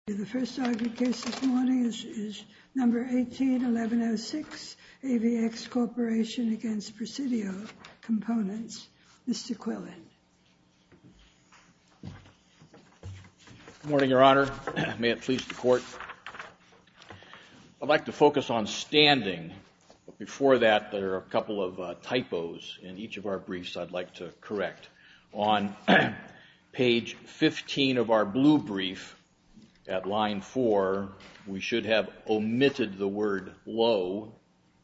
The first argued case this morning is number 181106, AVX Corporation against Presidio Components. Mr. Quillen. Good morning, Your Honor. May it please the Court. I'd like to focus on standing. But before that, there are a couple of typos in each of our briefs I'd like to correct. On page 15 of our blue brief, at line 4, we should have omitted the word low.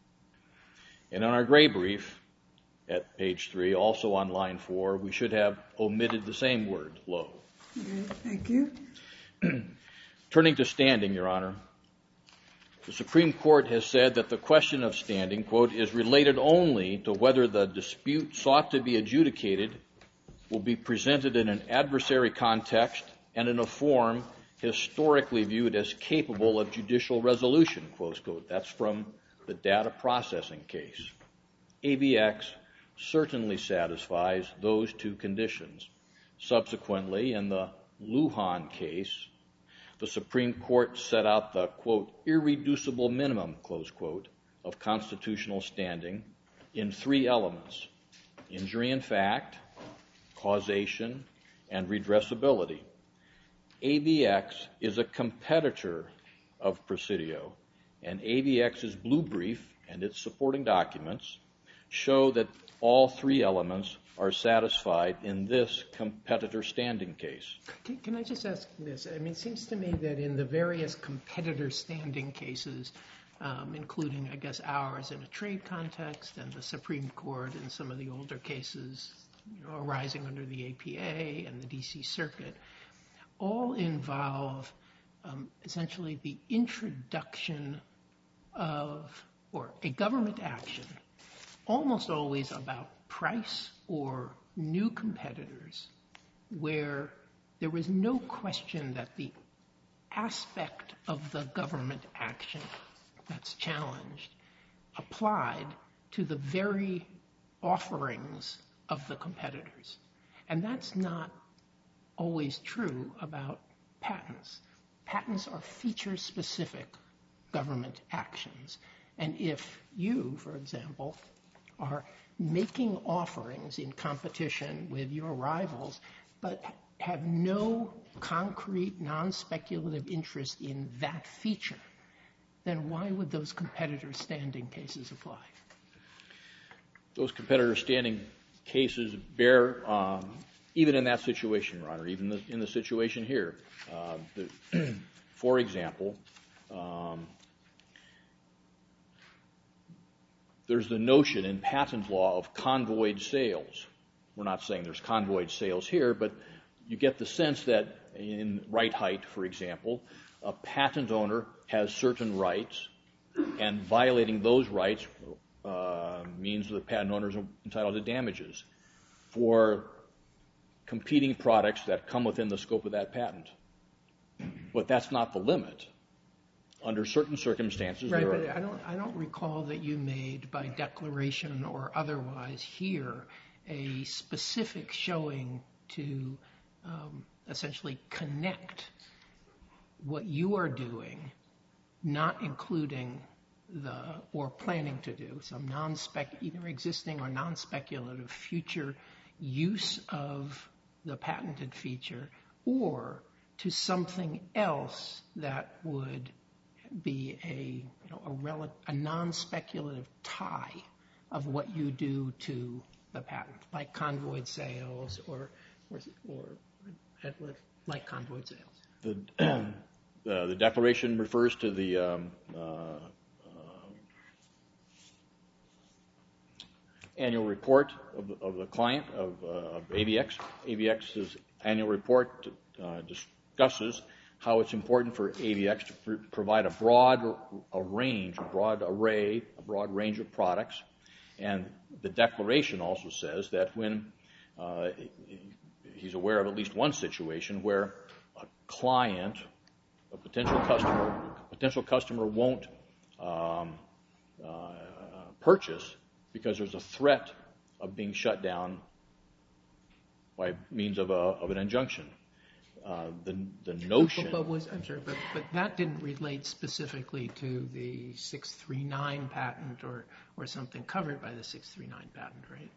And on our gray brief, at page 3, also on line 4, we should have omitted the same word, low. Okay, thank you. Turning to standing, Your Honor, the Supreme Court has said that the question of standing, quote, is related only to whether the dispute sought to be adjudicated will be presented in an adversary context and in a form historically viewed as capable of judicial resolution, close quote. That's from the data processing case. AVX certainly satisfies those two conditions. Subsequently, in the Lujan case, the Supreme Court set out the, quote, irreducible minimum, close quote, of constitutional standing in 3 elements: injury in fact, causation, and redressability. AVX is a competitor of Presidio, and AVX's blue brief and its supporting documents show that all 3 elements are satisfied in this competitor standing case. Can I just ask this? I mean, it seems to me that in the various competitor standing cases, including, I guess, ours in a trade context and the Supreme Court in some of the older cases arising under the APA and the D.C. Circuit, all involve essentially the introduction of, or a government action, almost always about price or new competitors, where there was no question that the aspect of the government action that's challenged applied to the very offerings of the competitors. And that's not always true about patents. Patents are feature-specific government actions. And if you, for example, are making offerings in competition with your rivals, but have no concrete, non-speculative interest in that feature, then why would those competitor standing cases apply? Those competitor standing cases bear, even in that situation, Your Honor, even in the situation here. For example, there's the notion in patent law of convoyed sales. We're not saying there's convoyed sales here, but you get the sense that in right height, for example, a patent owner has certain rights, and violating those rights means the patent owner is entitled to damages for competing products that come within the scope of that patent. But that's not the limit. Under certain circumstances, right, but I don't recall that you made, by declaration or otherwise here, a specific showing to essentially connect what you are doing, not including or planning to do, some either existing or non-speculative future use of the patented feature, or to something else that would be a non-speculative tie of what you do to the patent, like convoyed sales or like convoyed sales. The declaration refers to the annual report of the client of AVX. AVX's annual report discusses how it's important for AVX to provide a broad range of products. And the declaration also says that when he's aware of at least one situation where a client, a potential customer won't purchase because there's a threat of being shut down by means of an injunction. the notion. But that didn't relate specifically to the 639 patent or something covered by the 639 patent, right?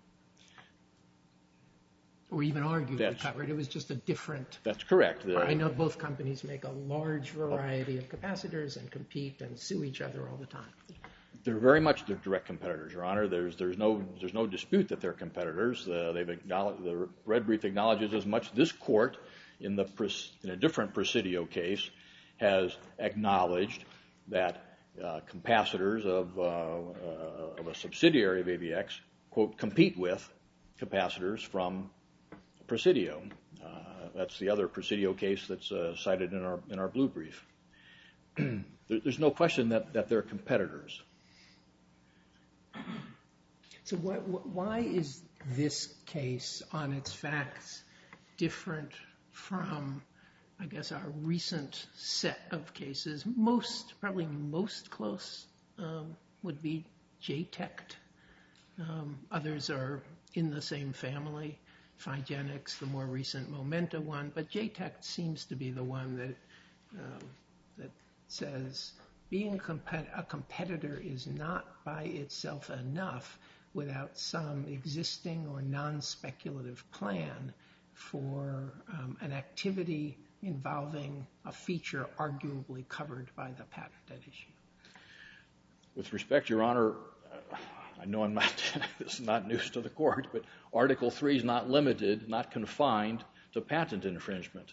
Or even arguably covered. It was just a different. That's correct. I know both companies make a large variety of capacitors and compete and sue each other all the time. They're very much the direct competitors, Your Honor. There's no dispute that they're competitors. The red brief acknowledges as much. This court, in a different Presidio case, has acknowledged that capacitors of a subsidiary of AVX, quote, compete with capacitors from Presidio. That's the other Presidio case that's cited in our blue brief. There's no question that they're competitors. So why is this case on its facts different from, I guess, our recent set of cases? Probably most close would be JTECT. Others are in the same family. Phygenics, the more recent Momenta one. But JTECT seems to be the one that says being a competitor is not by itself enough without some existing or non-speculative plan for an activity involving a feature arguably covered by the patent at issue. With respect, Your Honor, I know this is not news to the court, but Article 3 is not limited, not confined to patent infringement.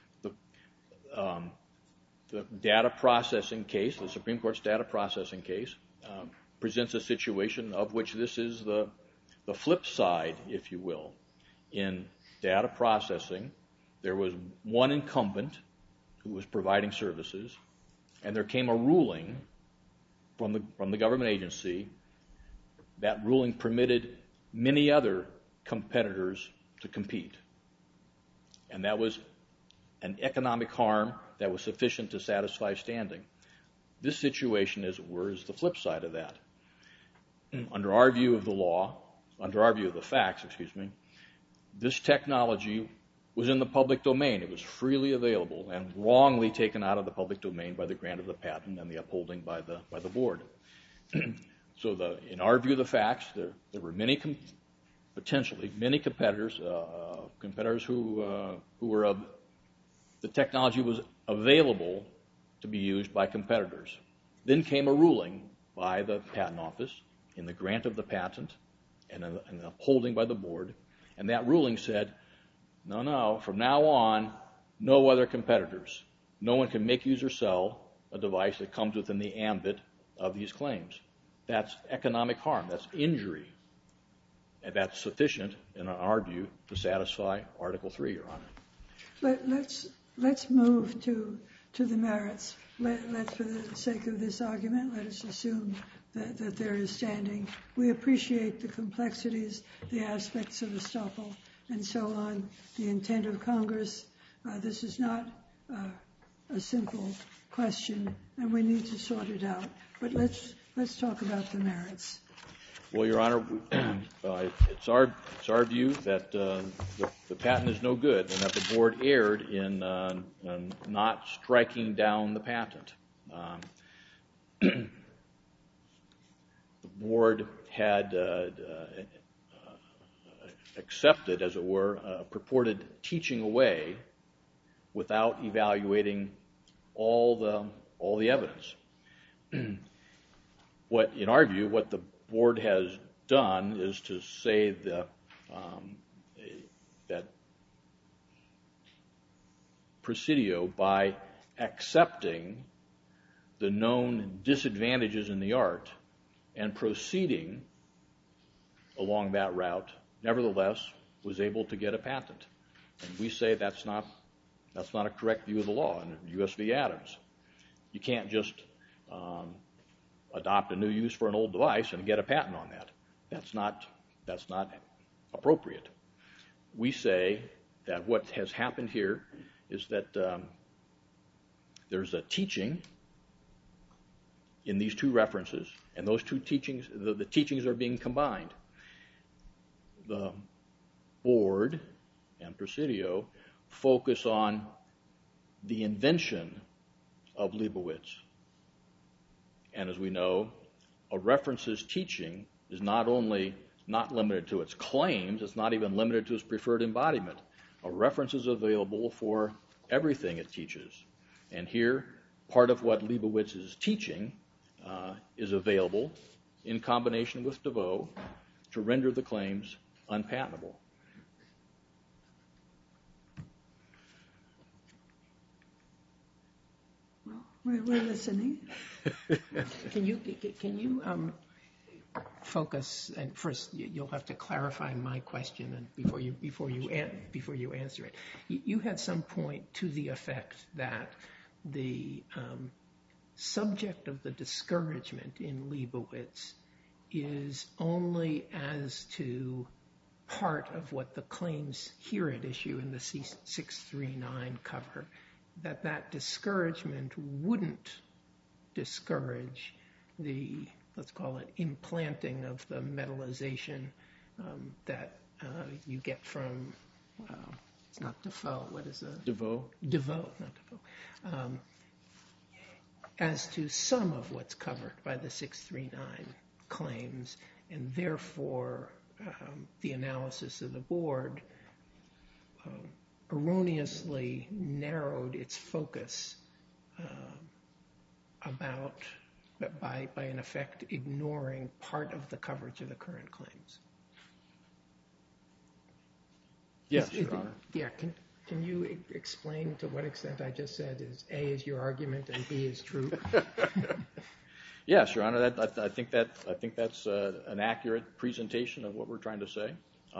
The data processing case, the Supreme Court's data processing case, presents a situation of which this is the flip side, if you will. In data processing, there was one incumbent who was providing services, and there came a ruling from the government agency. That ruling permitted many other competitors to compete. And that was an economic harm that was sufficient to satisfy standing. This situation, as it were, is the flip side of that. Under our view of the law, under our view of the facts, this technology was in the public domain. It was freely available and wrongly taken out of the public domain by the grant of the patent and the upholding by the board. So in our view of the facts, there were potentially many competitors who were the technology was available to be used by competitors. Then came a ruling by the Patent Office in the grant of the patent and the upholding by the board, and that ruling said, no, from now on, no other competitors. No one can make, use, or sell a device that comes within the ambit of these claims. That's economic harm. That's injury. And that's sufficient, in our view, to satisfy Article 3, Your Honor. Let's move to the merits. Let's, for the sake of this argument, let us assume that there is standing. We appreciate the complexities, the aspects of estoppel, and so on, the intent of Congress. This is not a simple question, and we need to sort it out. But let's talk about the merits. Well, Your Honor, it's our view that the patent is no good and that the board erred in not striking down the patent. The board had accepted, as it were, a purported teaching away without evaluating all the evidence. In our view, what the board has done is to say that Presidio, by accepting the known disadvantages in the art and proceeding along that route, nevertheless was able to get a patent. And we say that's not a correct view of the law in U.S. v. Adams. You can't just adopt a new use for an old device and get a patent on that. That's not appropriate. We say that what has happened here is that there's a teaching in these two references, and those two teachings, the teachings are being combined. The board and Presidio focus on the invention of Leibowitz. And as we know, a reference's teaching is not only not limited to its claims, it's not even limited to its preferred embodiment. A reference is available for everything it teaches. And here, part of what Leibowitz is teaching is available in combination with DeVoe to render the claims unpatentable. Well, we're listening. Can you focus, and first you'll have to clarify my question and before you answer it. You had some point to the effect that the subject of the discouragement in Leibowitz is only as to part of what the claims here at issue in the C639 cover, that discouragement wouldn't discourage the, let's call it, implanting of the metallization that you get from, it's not Defoe, what is it? DeVoe? DeVoe, not Defoe. As to some of what's covered by the 639 claims, and therefore the analysis of the board erroneously narrowed its focus by in effect ignoring part of the coverage of the current claims. Yes, Your Honor. Yeah, can you explain to what extent I just said is A is your argument and B is true? Yes, Your Honor. I think that's an accurate presentation of what we're trying to say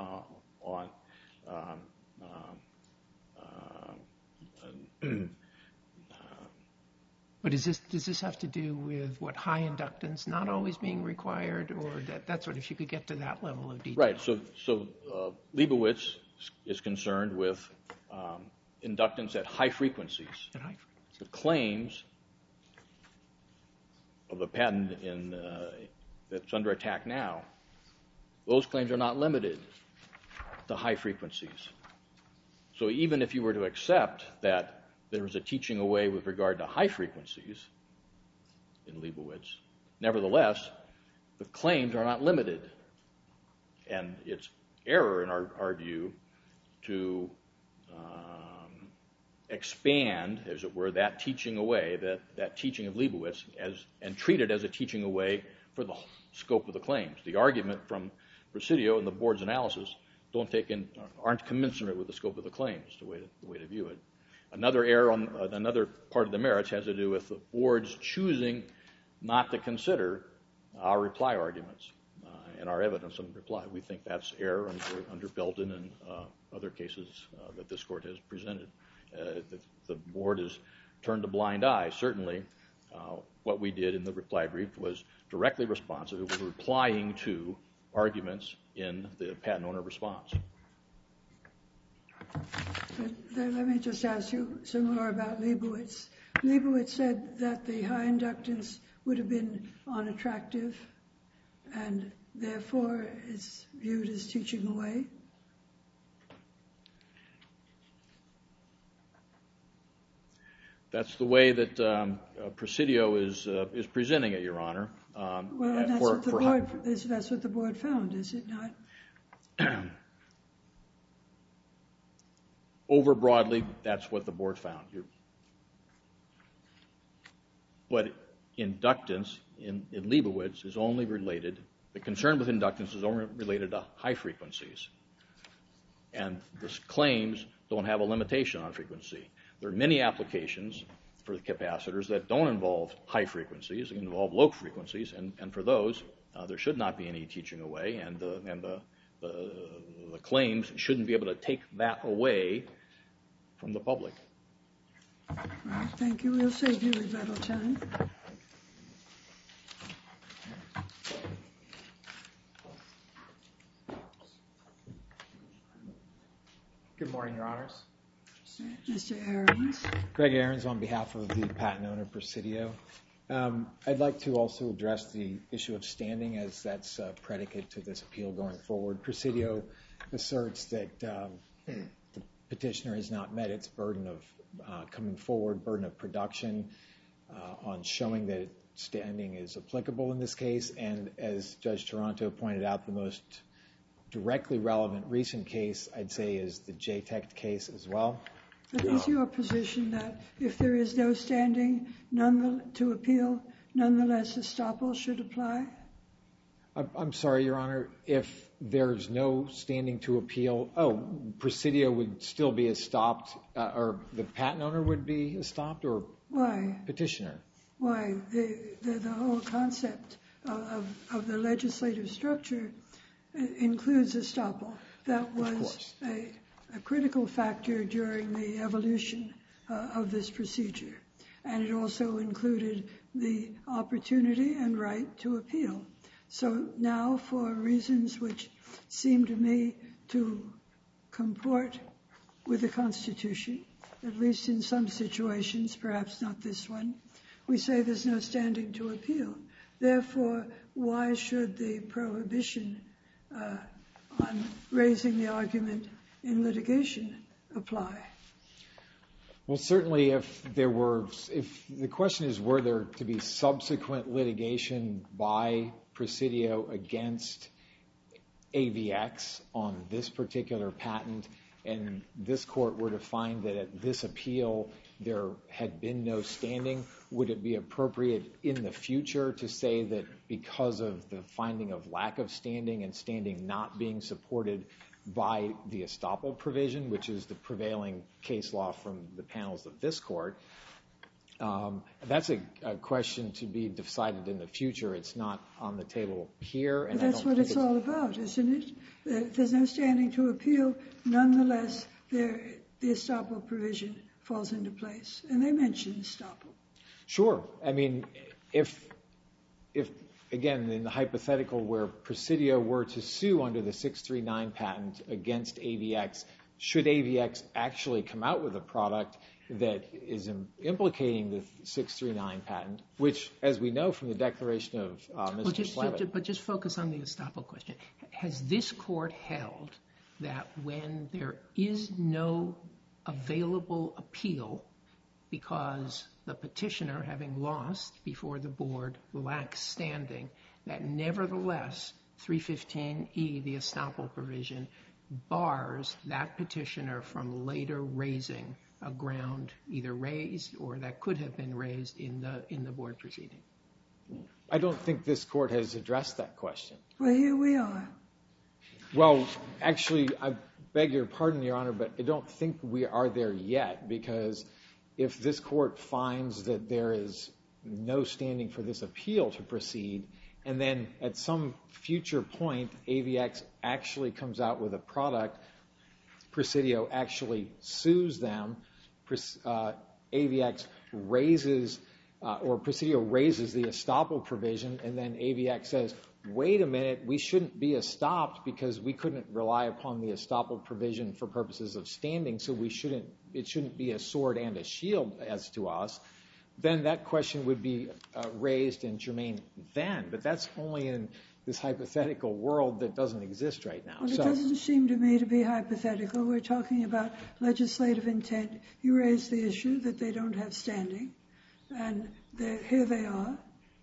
But does this have to do with what high inductance not always being required, or that's what if you could get to that level of detail? Right. So Leibowitz is concerned with inductance at high frequencies. At high frequencies. The claims of the patent that's under attack now, those claims are not limited to high frequencies. So even if you were to accept that there is a teaching away with regard to high frequencies in Leibowitz, nevertheless, the claims are not limited. And it's error in our view to expand, as it were, that teaching away, that teaching of Leibowitz, and treat it as a teaching away for the scope of the claims. The argument from Presidio and the board's analysis aren't commensurate with the scope of the claims, the way to view it. Another error on another part of the merits has to do with the board's choosing not to consider our reply arguments and our evidence on reply. We think that's error under Belden and other cases that this court has presented. The board has turned a blind eye. Certainly, what we did in the reply brief was directly responsive. It was replying to arguments in the patent owner response. Let me just ask you some more about Leibowitz. Leibowitz said that the high inductance would have been unattractive and therefore is viewed as teaching away. That's the way that Presidio is presenting it, Your Honor. Well, that's what the board found, is it not? Over broadly, that's what the board found. But inductance in Leibowitz is only related, the concern with inductance is only related to high frequencies. And the claims don't have a limitation on frequency. There are many applications for the capacitors that don't involve high frequencies, they involve low frequencies, and for those, there should not be any teaching away, and the claims shouldn't be able to take that away from the public. All right, thank you. We'll save you rebuttal time. Good morning, Your Honors. Mr. Ahrens. Greg Ahrens on behalf of the patent owner, Presidio. I'd like to also address the issue of standing, as that's a predicate to this appeal going forward. Presidio asserts that the petitioner has not met its burden of coming forward, burden of production on showing that standing is applicable in this case. And as Judge Taranto pointed out, the most directly relevant recent case, I'd say, is the JTEC case as well. But is your position that if there is no standing to appeal, nonetheless estoppel should apply? I'm sorry, Your Honor. If there's no standing to appeal, Presidio would still be estopped, or the patent owner would be estopped, or why? Petitioner? Why? The whole concept of the legislative structure includes estoppel. That was a critical factor during the evolution of this procedure. And it also included the opportunity and right to appeal. So now, for reasons which seem to me to comport with the Constitution, at least in some situations, perhaps not this one, we say there's no standing to appeal. Therefore, why should the prohibition on raising the argument in litigation apply? Well, certainly if the question is, were there to be subsequent litigation by Presidio against AVX on this particular patent, and this court were to find that at this appeal there had been no standing, would it be appropriate in the future to say that because of the finding of lack of standing and standing not being supported by the estoppel provision, which is the prevailing case law from the panels of this court? That's a question to be decided in the future. It's not on the table here. But that's what it's all about, isn't it? If there's no standing to appeal, nonetheless, the estoppel provision falls into place. And they mention estoppel. Sure. I mean, if again, in the hypothetical where Presidio were to sue under the 639 patent against AVX, should AVX actually come out with a product that is implicating the 639 patent, which, as we know from the declaration of Mr. Slavitt. But just focus on the estoppel question. Has this court held that when there is no available appeal because the petitioner, having lost before the board, lacks standing, that nevertheless 315E, the estoppel provision, bars that petitioner from later raising a ground either raised or that could have been raised in the board proceeding? I don't think this court has addressed that question. Well, here we are. Well, actually, I beg your pardon, Your Honor, but I don't think we are there yet, because if this court finds that there is no standing for this appeal to proceed, and then at some future point AVX actually comes out with a product, Presidio actually sues them, AVX raises, or Presidio raises the estoppel provision, and then AVX says, wait a minute, we shouldn't be estopped because we couldn't rely upon the estoppel provision for purposes of standing, so it shouldn't be a sword and a shield as to us, then that question would be raised and germane then. But that's only in this hypothetical world that doesn't exist right now. Well, it doesn't seem to me to be hypothetical. We're talking about legislative intent. You raised the issue that they don't have standing, and here they are.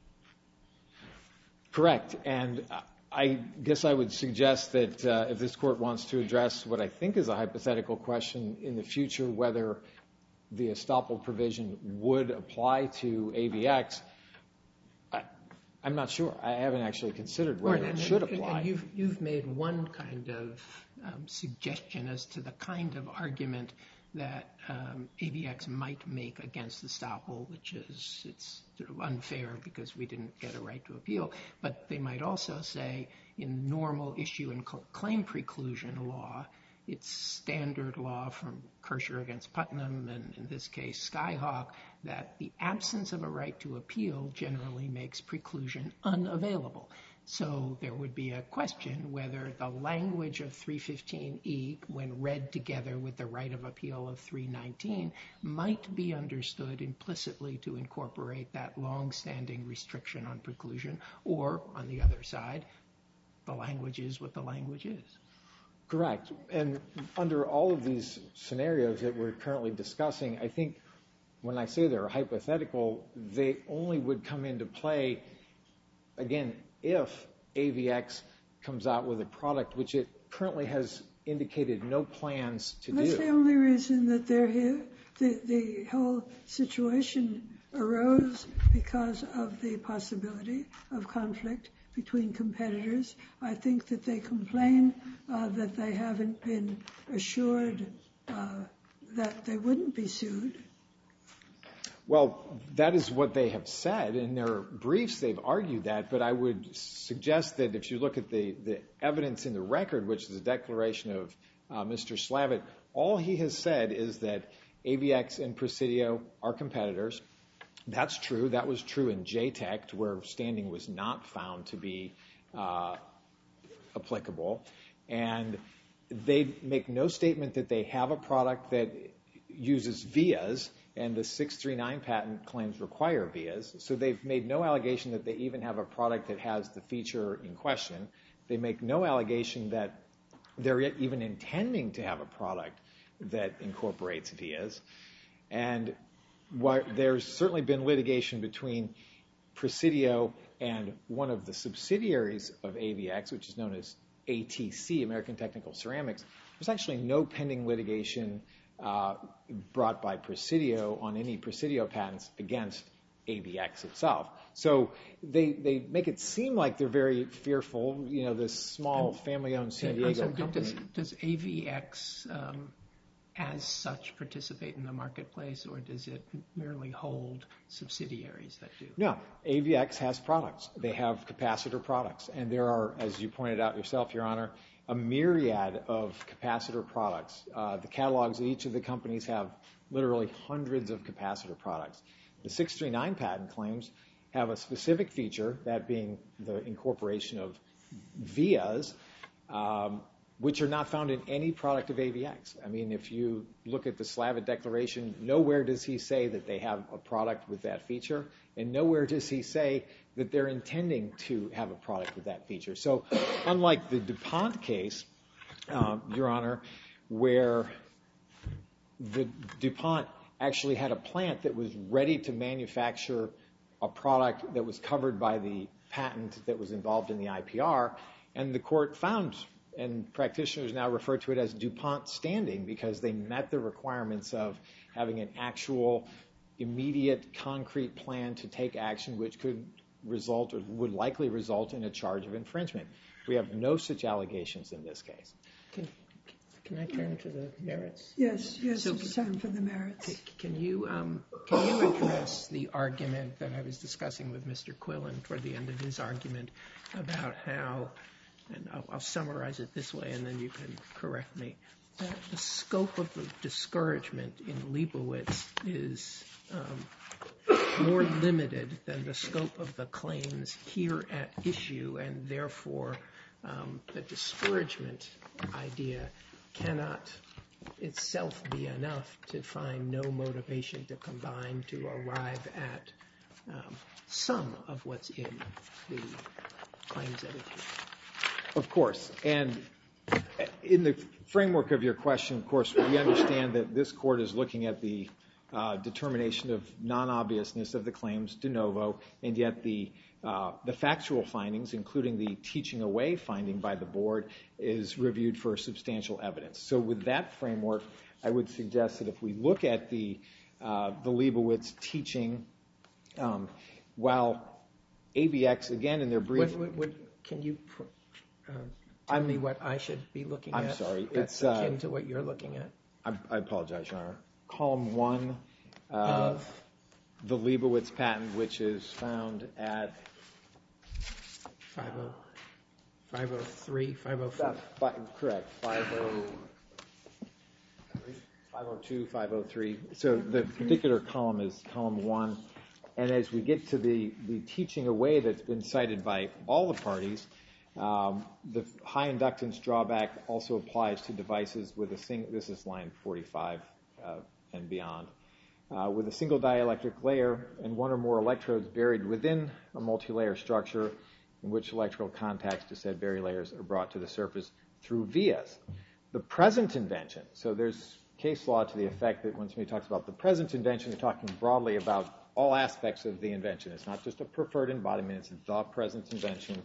Correct. And I guess I would suggest that if this court wants to address what I think is a hypothetical question in the future, whether the estoppel provision would apply to AVX, I'm not sure. I haven't actually considered whether it should apply. And you've made one kind of suggestion as to the kind of argument that AVX might make against estoppel, which is it's sort of unfair because we didn't get a right to appeal. But they might also say in normal issue and claim preclusion law, it's standard law from Kirscher against Putnam, and in this case Skyhawk, that the absence of a right to appeal generally makes preclusion unavailable. So there would be a question whether the language of 315E, when read together with the right of appeal of 319, might be understood implicitly to incorporate that long-standing restriction on preclusion, or, on the other side, the language is what the language is. Correct. And under all of these scenarios that we're currently discussing, I think when I say they're hypothetical, they only would come into play, again, if AVX comes out with a product which it currently has indicated no plans to do. That's the only reason that they're here. The whole situation arose because of the possibility of conflict between competitors. I think that they complain that they haven't been assured that they wouldn't be sued. Well, that is what they have said. In their briefs, they've argued that, but I would suggest that if you look at the evidence in the record, which is a declaration of Mr. Slavitt, all he has said is that AVX and Presidio are competitors. That's true. That was true in JTEC, where standing was not found to be applicable. And they make no statement that they have a product that uses vias, and the 639 patent claims require vias. So they've made no allegation that they even have a product that has the feature in question. They make no allegation that they're even intending to have a product that incorporates vias. And there's certainly been litigation between Presidio and one of the subsidiaries of AVX, which is known as ATC, American Technical Ceramics. There's actually no pending litigation brought by Presidio on any Presidio patents against AVX itself. So they make it seem like they're very fearful, this small family-owned San Diego company. Does AVX as such participate in the marketplace, or does it merely hold subsidiaries that do? No, AVX has products. They have capacitor products. And there are, as you pointed out yourself, Your Honor, a myriad of capacitor products. The catalogs of each of the companies have literally hundreds of capacitor products. The 639 patent claims have a specific feature, that being the incorporation of vias, which are not found in any product of AVX. I mean, if you look at the Slavitt Declaration, nowhere does he say that they have a product with that feature, and nowhere does he say that they're intending to have a product with that feature. So unlike the DuPont case, Your Honor, where the DuPont actually had a plant that was ready to manufacture a product that was covered by the patent that was involved in the IPR, and the court found, and practitioners now refer to it as DuPont standing, because they met the requirements of having an actual immediate concrete plan to take action which could result or would likely result in a charge of infringement. We have no such allegations in this case. Can I turn to the merits? Yes, it's time for the merits. Can you address the argument that I was discussing with Mr. Quillen toward the end of his argument about how, and I'll summarize it this way and then you can correct me, that the scope of the discouragement in Leibowitz is more limited than the scope of the claims here at issue, and therefore the discouragement idea cannot itself be enough to find no motivation to combine to arrive at some of what's in the claims at issue. Of course. And in the framework of your question, of course, we understand that this court is looking at the determination of non-obviousness of the claims de novo, and yet the factual findings, including the teaching away finding by the board, is reviewed for substantial evidence. So with that framework, I would suggest that if we look at the Leibowitz teaching, while AVX, again, in their brief... Can you tell me what I should be looking at? I'm sorry. That's akin to what you're looking at. I apologize, Your Honor. Column 1 of the Leibowitz patent, which is found at 503, 504. Correct. 502, 503. So the particular column is column 1. And as we get to the teaching away that's been cited by all the parties, the high inductance drawback also applies to devices with a single, this is line 45 and beyond, with a single dielectric layer and one or more electrodes buried within a multi-layer structure in which electrical contacts to said buried layers are brought to the surface through vias. The present invention, so there's case law to the effect that when somebody talks about the present invention, they're talking broadly about all aspects of the invention. It's not just a preferred embodiment, it's the present invention.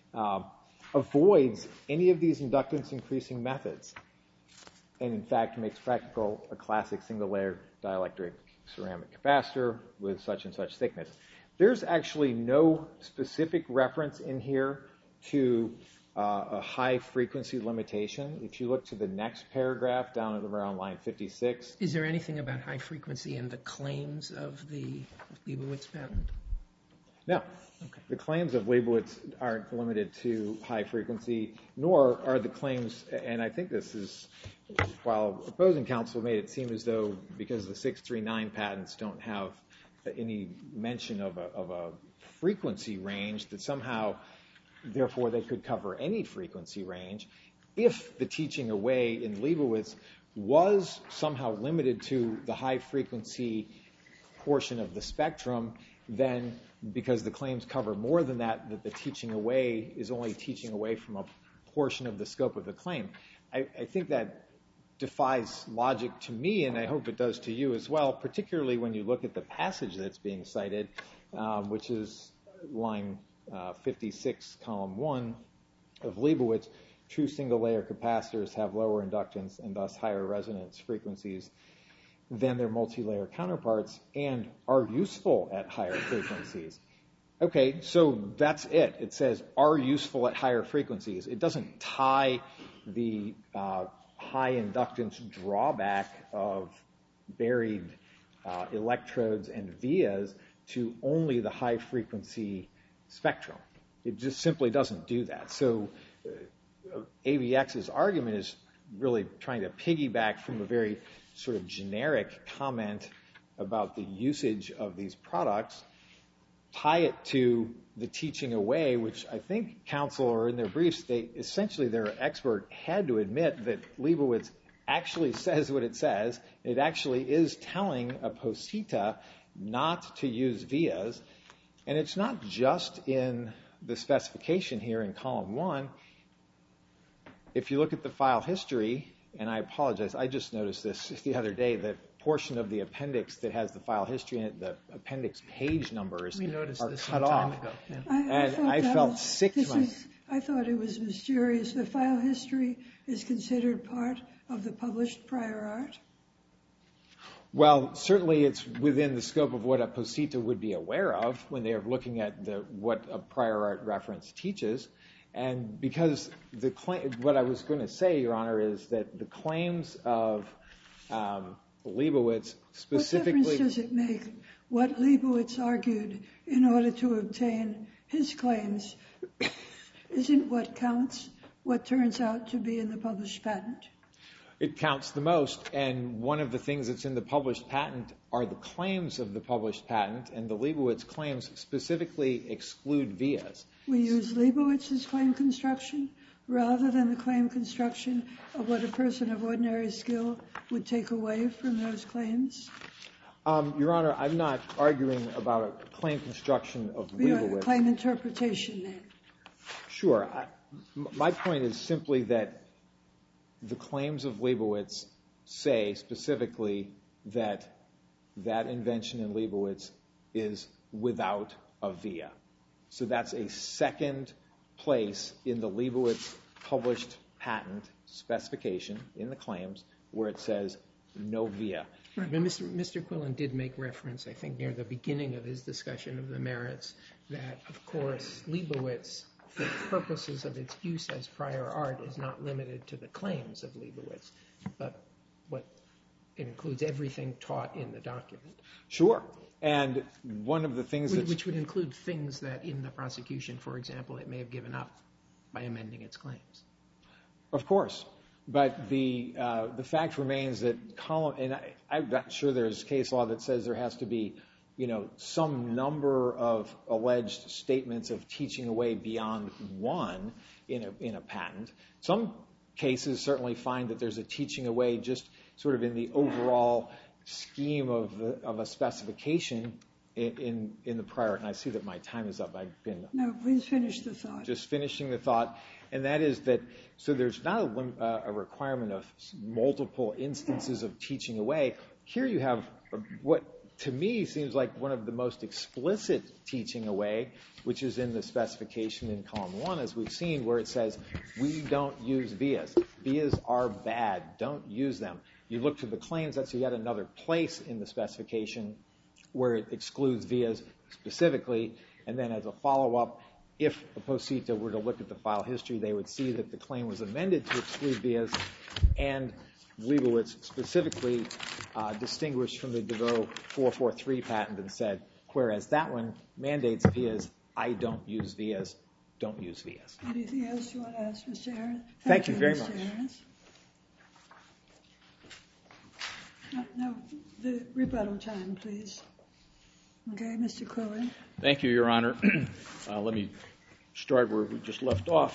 Avoids any of these inductance increasing methods, and in fact makes practical a classic single-layer dielectric ceramic capacitor with such and such thickness. There's actually no specific reference in here to a high frequency limitation. If you look to the next paragraph down at around line 56. Is there anything about high frequency in the claims of the Leibowitz patent? No. Okay. The claims of Leibowitz aren't limited to high frequency, nor are the claims, and I think this is, while opposing counsel made it seem as though because the 639 patents don't have any mention of a frequency range, that somehow, therefore, they could cover any frequency range. If the teaching away in Leibowitz was somehow limited to the high frequency portion of the spectrum, then because the claims cover more than that the teaching away is only teaching away from a portion of the scope of the claim. I think that defies logic to me, and I hope it does to you as well, particularly when you look at the passage that's being cited, which is line 56, column 1 of Leibowitz. True single-layer capacitors have lower inductance and thus higher resonance frequencies than their multi-layer counterparts and are useful at higher frequencies. Okay, so that's it. It says are useful at higher frequencies. It doesn't tie the high inductance drawback of buried electrodes and vias to only the high frequency spectrum. It just simply doesn't do that. So AVX's argument is really trying to piggyback from a very sort of generic comment about the usage of these products, tie it to the teaching away, which I think counsel or in their briefs, their expert had to admit that Leibowitz actually says what it says. It actually is telling a posita not to use vias. And it's not just in the specification here in column 1. If you look at the file history, and I apologize, I just noticed this the other day, the portion of the appendix that has the file history in it, the appendix page numbers are cut off. Yeah. And I felt sick to my... I thought it was mysterious. The file history is considered part of the published prior art? Well, certainly it's within the scope of what a posita would be aware of when they're looking at what a prior art reference teaches. And because what I was going to say, Your Honor, is that the claims of Leibowitz specifically... What difference does it make what Leibowitz argued in order to obtain his claims isn't what counts, what turns out to be in the published patent? It counts the most, and one of the things that's in the published patent are the claims of the published patent, and the Leibowitz claims specifically exclude vias. We use Leibowitz's claim construction rather than the claim construction of what a person of ordinary skill would take away from those claims? Your Honor, I'm not arguing about a claim construction of Leibowitz. Claim interpretation, then. Sure. My point is simply that the claims of Leibowitz say specifically that that invention in Leibowitz is without a via. So that's a second place in the Leibowitz published patent specification in the claims where it says no via. Right, but Mr. Quillen did make reference, I think, near the beginning of his discussion of the merits, that, of course, Leibowitz, for purposes of its use as prior art, is not limited to the claims of Leibowitz, but it includes everything taught in the document. Sure. And one of the things which would include things that in the prosecution, for example, it may have given up by amending its claims. Of course. But the fact remains that and I'm not sure there's case law that says there has to be, some number of alleged statements of teaching away beyond one in a patent. Some cases certainly find that there's a teaching away just sort of in the overall scheme of a specification in the prior, and I see that my time is up. I've been No, please finish the thought. just finishing the thought, and that is that, so there's not a requirement of multiple instances of teaching away. Here you have what to me seems like one of the most explicit teaching away, which is in the specification in column 1, as we've seen, where it says, we don't use vias. Vias are bad. Don't use them. You look to the claims, that's yet another place in the specification where it excludes vias specifically, and then as a follow-up, if a posita were to look at the file history, they would see that the claim was amended to exclude vias, and Leibowitz specifically distinguished from the DeVoe 443 patent and said, whereas that one mandates vias, I don't use vias, don't use vias. Anything else you want to ask, Mr. Ahrens? Thank you very Mr. much. Ahrens. No, the rebuttal time, please. Okay, Mr. Cohen. Thank you, Your Honor. Let me start where we just left off.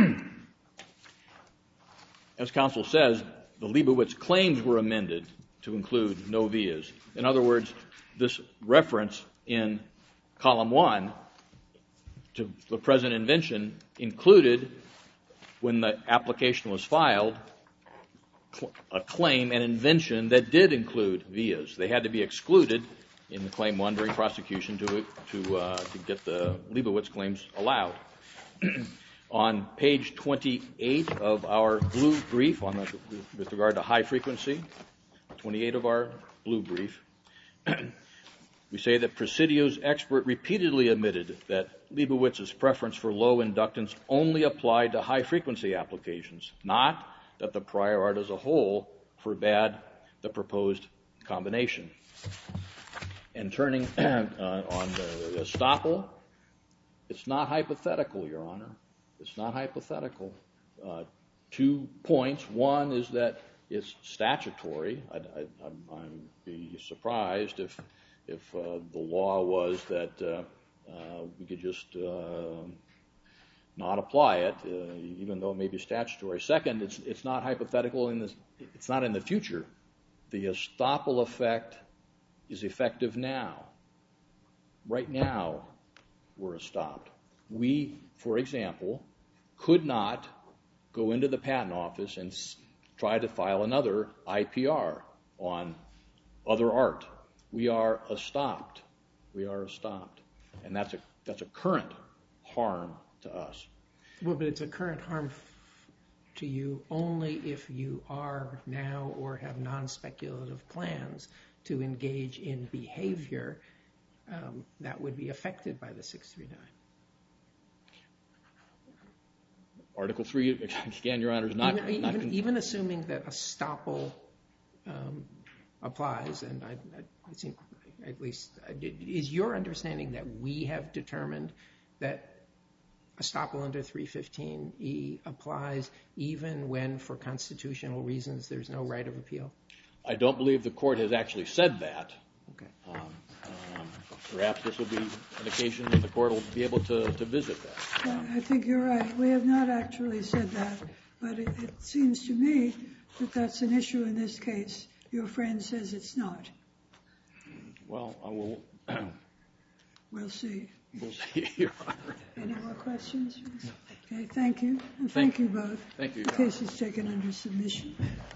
As counsel says, the Leibowitz claims were amended to include no vias. In other words, this reference in column 1 to the present invention included, when the application was filed, a claim, an invention that did include vias. They had to be excluded in the claim 1 during prosecution to get the Leibowitz claims allowed. On page 28 of our blue brief, with regard to high frequency, 28 of our blue brief, we say that Presidio's expert repeatedly admitted that Leibowitz's preference for low inductance only applied to high frequency applications, not that the prior art as a whole forbade the proposed combination. And turning on the estoppel, it's not hypothetical, Your Honor. It's not hypothetical. 2 points. One is that it's statutory. I'd be surprised if the law was that we could just not apply it, even though it may be statutory. Second, it's not hypothetical. It's not in the future. The estoppel effect is effective now. Right now, we're stopped. We, for example, could not go into the patent office and try to file another IPR on other art. We are stopped. We are stopped. And that's a current harm to us. Well, but it's a current harm to you only if you are now or have non-speculative plans to engage in behavior that would be affected by the 639. Article 3, again, Your Honor, is not... Even assuming that estoppel applies, and I think at least, is your understanding that we have determined that estoppel under 315E applies even when, for constitutional reasons, there's no right of appeal? I don't believe the court has actually said that. Okay. Perhaps this will be an occasion when the court will be able to visit that. Well, I think you're right. We have not actually said that, but it seems to me that that's an issue in this case. Your friend says it's not. Well, I will... We'll see. We'll see, Your Honor. Any more questions? Okay, thank you. And thank you both. Thank you, The case is taken under submission.